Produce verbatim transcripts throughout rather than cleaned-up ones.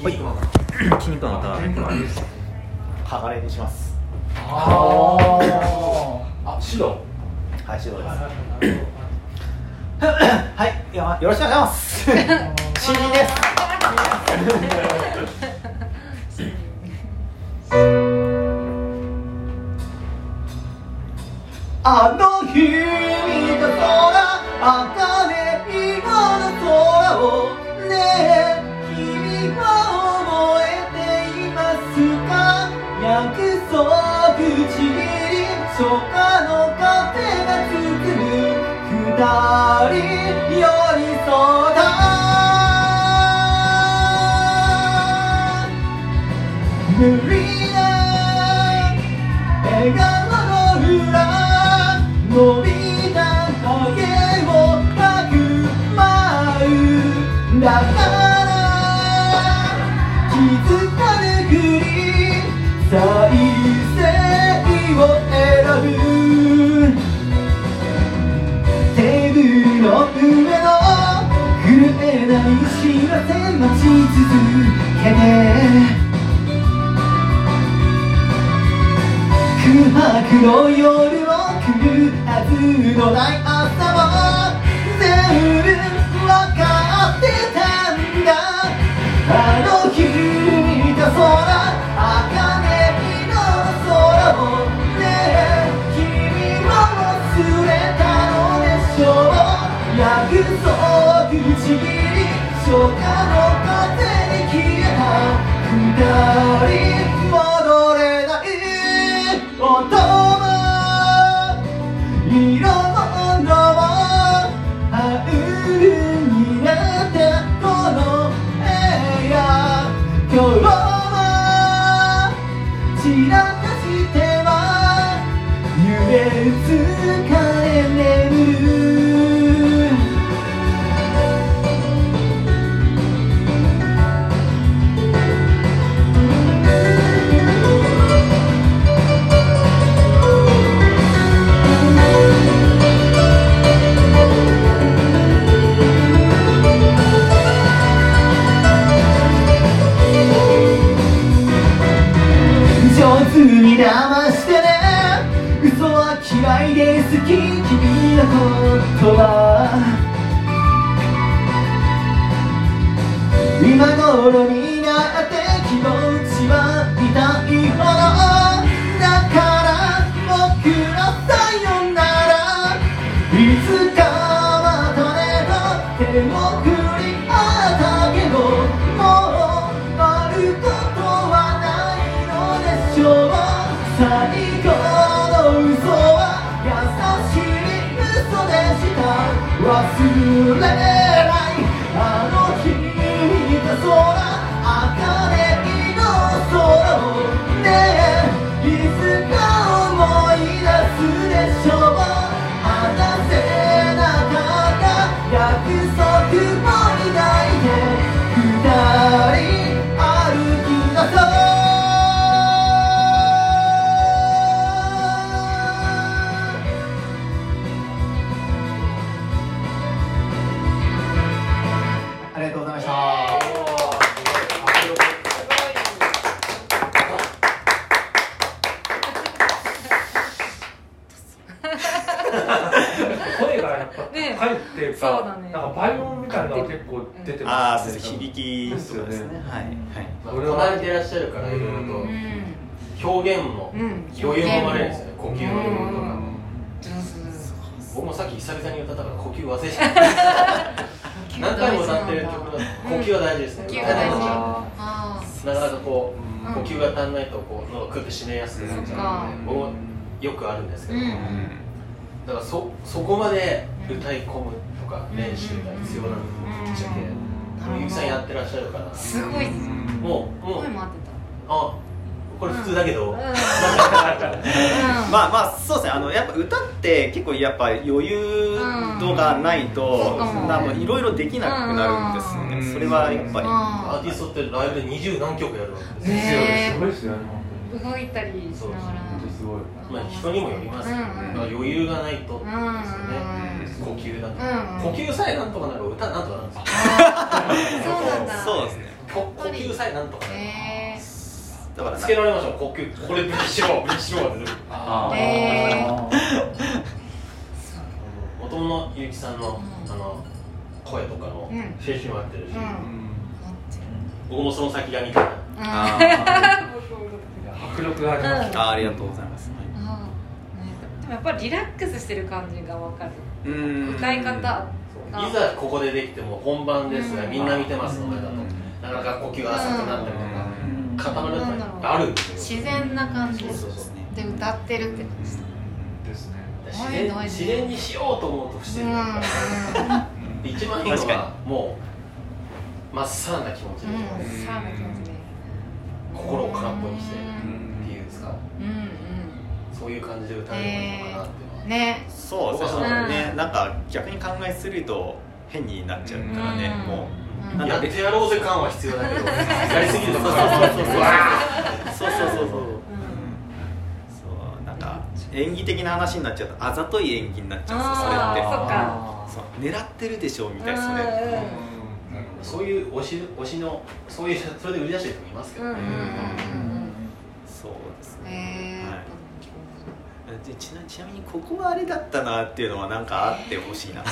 筋肉マン筋肉マンが剥がれにします。 ああ、白。 はい、白です。はい、いやよろしくお願いします。新人です。あの日見た空、茜色の空をねえ、君は覚えていますか？約束ちぎり、初夏の風が包む二人寄り添った無理な笑顔の裏、伸びた影をかくまう。だから気づかぬふり、再生を選ぶ。テーブルの上の震えない幸せ待ち続けて、空白の夜を来るはずのない朝も全部分かってたんだ。あの日見た空、茜色の空をねえ、君も忘れたのでしょう。約束ちぎり、初夏の風に消えた二人戻れない音も色物もハウルになったこの部屋、今日も散らかしては夢疲れ眠る。上手に騙してね、嘘は嫌いで好き、君のことは今頃になって気持ちは痛いほどだから、僕のさよならいつかまたねと手を振り合ったけど、もうあることはないのでしょう。最後の嘘は優しい嘘でした。忘れないあの日見た空、茜色の空をねえ、いつか思い出すでしょう。果たせなかった約束も抱いて二人歩き出そう。ありがとうございました。 声がやっぱね入ってるか、 そうだねなんかバイオンみたいなのが結構出てああ、 ますね。 そうです。響きですよね。 はいはい。 まあ、こなれていらっしゃるからいろいろと表現も余裕も生まれるんですよね、呼吸の部分とか。僕もさっき久々に歌ったから呼吸忘れちゃった。何回も歌ってる曲の呼吸は大事ですね。 呼吸が大事。 なかなかこう呼吸が足んないとこう喉クッて締めやすくなっちゃうので、僕もよくあるんですけど、だからそそこまで歌い込むとか練習が必要なのぶっちゃけ、ゆきさんやってらっしゃるから、 すごいです。 もうもう声も合ってあこれ普通だけど、 た。 まあまあそうですね。あのやっぱ歌って結構やっぱ余裕度がないと、なんかいろいろできなくなるんですよね。それはやっぱりアーティストってライブで二十何曲やるわけですよ。 ですよね。すごいですよね。 動いたりしながら。 すごい。 まあ人にもよりますけど、ね、 うんうん余裕がないとですよね。 うん呼吸だと、 うんうん呼吸さえなんとかなら歌なんとかなるんですよ。 そうなんだ。 そうですね。 呼吸さえなんとかね、 だからつけられましょう。呼吸これブリしろブリしろが出る。元々のゆうきさんのあの声とかの精神も合ってるし、僕もその先がみたいな迫力があります。 ありがとうございます。 でもやっぱりリラックスしてる感じが分かる。 うん歌い方いざここでできても本番ですがみんな見てますの前だとなかなか呼吸が浅くなったりとか固まるってあるんですよ。 自然な感じで歌ってるってですね。 自然自然にしようと思うと不自然だから一番いいのはもうまっさらな気持ちで心を空っぽにしてっていうんですか、そういう感じで歌えるのかなってね。 そうですね。なんか逆に考えすると変になっちゃうからね。もうやってやろうぜ感は必要だけどやりすぎるとそうそうそうそうそう。演技的な話になっちゃうとあざとい演技になっちゃうんですよ、それって。 そっか。 そう狙ってるでしょみたいな、それ。 そういう推し推しのそういうそれで売り出してる人もいますけどね。 そうですね。はい。ちなちなみにここはあれだったなっていうのはなんかあってほしいな。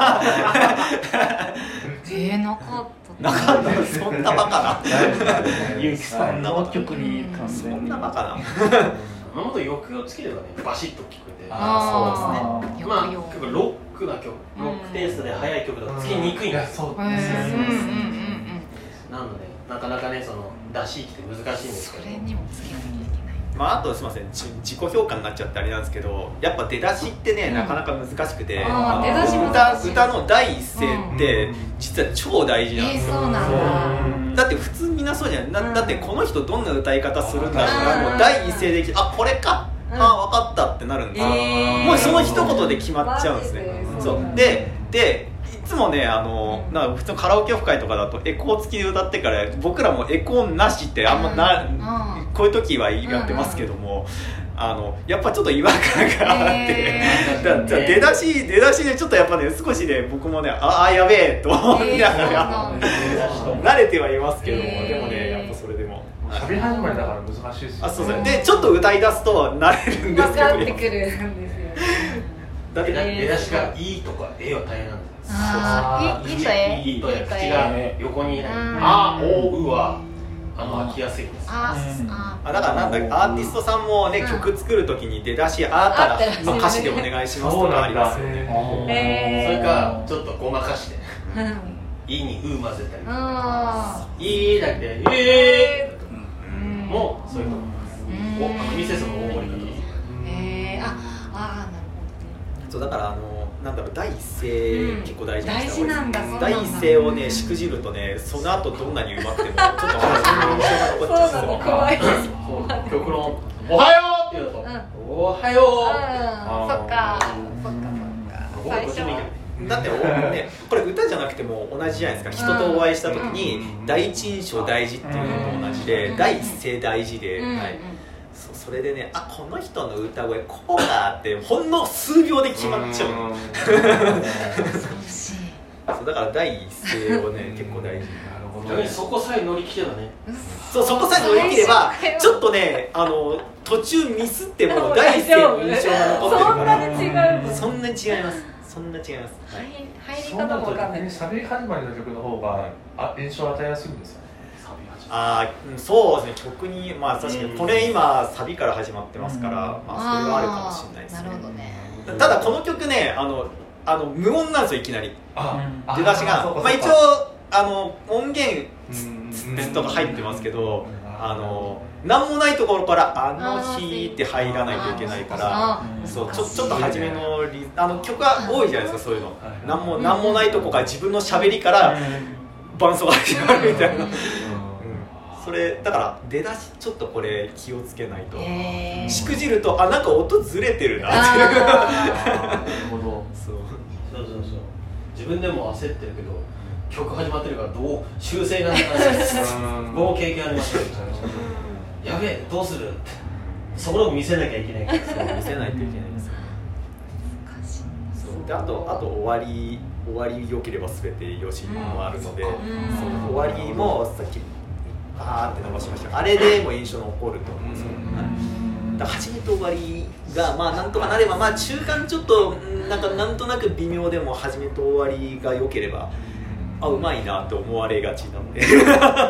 えー、なかった。 なかった。そんなバカな。 ゆうきさんの曲にそんなバカな。 もっと抑揚つければね、バシッと聴こえて、 あそうですね。 まあ結構ロックな曲、ロックテイストで速い曲だとつけにくいんですよ。 そうですね。 なのでなかなかねその出しって難しいんですけど。 それにもつけなきゃいけない。 まああとすみません、自己評価になっちゃってあれなんですけど、やっぱ出だしってね、なかなか難しくて、歌歌の第一声って実は超大事なんですよ。 そうなんだ。 だって普通みんなそうじゃない。だってこの人どんな歌い方するんだろうな、もう第一声であこれか、あ分かったってなるんですよ。もうその一言で決まっちゃうんですね。そうでで。いつもね、あのなんか普通のカラオケオフ会とかだとエコー付きで歌ってから僕らもエコーなしってあんまな、うん、こういう時はやってますけども、うん、あのやっぱちょっと違和感があって、えー、だだ出だし出だしでちょっとやっぱね少しね僕もねああやべえと思いながら、えー、慣れてはいますけども、えー、でもねやっぱそれでも喋り始まりだから難しいですよね。 あそうそうでちょっと歌い出すと慣れるんですけど、 分かってくるんですよね。 だって出だしからいいとかえは大変なんですよ。 ああ、いいとえ、 いいとえ、口が横にあ、お、うはあの飽きやすいんです。 あ、 あ、だからなんだアーティストさんもね曲作るときに出だしあから歌詞でお願いしますとかありますよね。 それかちょっとごまかしていにう混ぜたり、いだけでえーもうそういうと思います。お、あのミセスの大盛り方。 ええ、あ、あ、なるほどね。 そうだからあのなんだろう第一声結構大事大事なんだ。 第一声をねしくじるとねその後どんなにうまくてもちょっと話の印象が残っちゃうんですよ。 怖いです。 極論おはようって言うとおはよう。 そっかそっかそっか。最初は。 だってねこれ歌じゃなくても同じじゃないですか。人とお会いした時に第一印象大事っていうのと同じで第一声大事で、はい。それでね、あこの人の歌声こうだってほんの数秒で決まっちゃう。そうだから第一声をね結構大事。 逆にそこさえ乗り切ればね。 そうそこさえ乗り切ればちょっとねあの途中ミスっても第一声の印象が残ってるから。 そんなに違う。 そんなに違います。そんな違います。 はい、入り方も分かんない。 喋り始まりの曲の方があ印象を与えやすいんですよね。 あそうですね曲にまあ確かにこれ今サビから始まってますから、まあそれはあるかもしれないですね。 なるほどね。 ただこの曲ねあのあの無音なんですよいきなり。出だしがまあ一応あの音源とか入ってますけどあの何もないところからあの日って入らないといけないからそうちょちょっと初めのリあの曲が多いじゃないですかそういうの。何も何もないとこから自分の喋りから伴奏が始まるみたいな。それだから出だしちょっとこれ気をつけないとしくじるとあなんか音ずれてるなっていう。 なるほど。そうそうそうそう自分でも焦ってるけど曲始まってるからどう修正がないもう経験ありますよ。やべえどうするってそこを見せなきゃいけないから見せないといけないですよね。そうであとあと終わり終わり良ければ全てよしもあるので、その終わりもさっきバーって伸ばしました。あれでも印象残ると思うんですよ。だから始めと終わりがまあなんとかなれば、まあ中間ちょっとなんかなんとなく微妙でも始めと終わりが良ければ、あうまいなと思われがちなので、はい、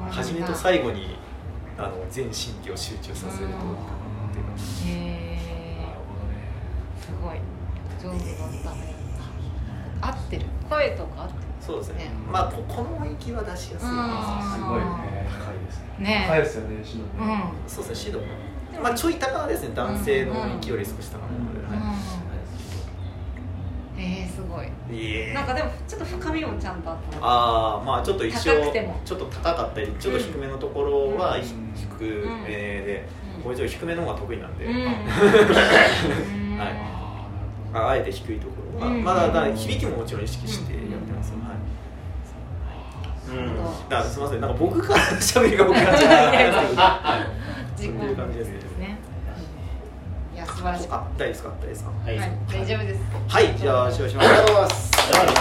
始めと最後にあの全神経を集中させるといいかなっていう感じ。 へえ。すごい上手だった。合ってる。声とか合ってる。 そうですね。 ねまあここの域は出しやすいです。 すごいね、高いですね。 ね高いですよね、シドね。 うん。 そうですね、指導も。まあちょい高ですね、男性の域より少し高めので。はい。 えー、すごい。 いえ。 なんかでもちょっと深みもちゃんとあった。 ああ、まあちょっと一応高くてもちょっと高かったり、ちょっと低めのところは低うんめで、これちょっと低めの方が得意なんで、 うん。 はい。ああえて低いところは、 うんまだだ響きももちろん意識してやってます。はい。 うん、 だからすみません、なんか僕から喋りが僕からじゃないですけど、 自己そういう感じですね。 いや素晴らしい。 あ、大丈夫ですか、大丈夫ですか。 はい、 はい、大丈夫です。 はい、じゃあ、しばしばありがとうございます。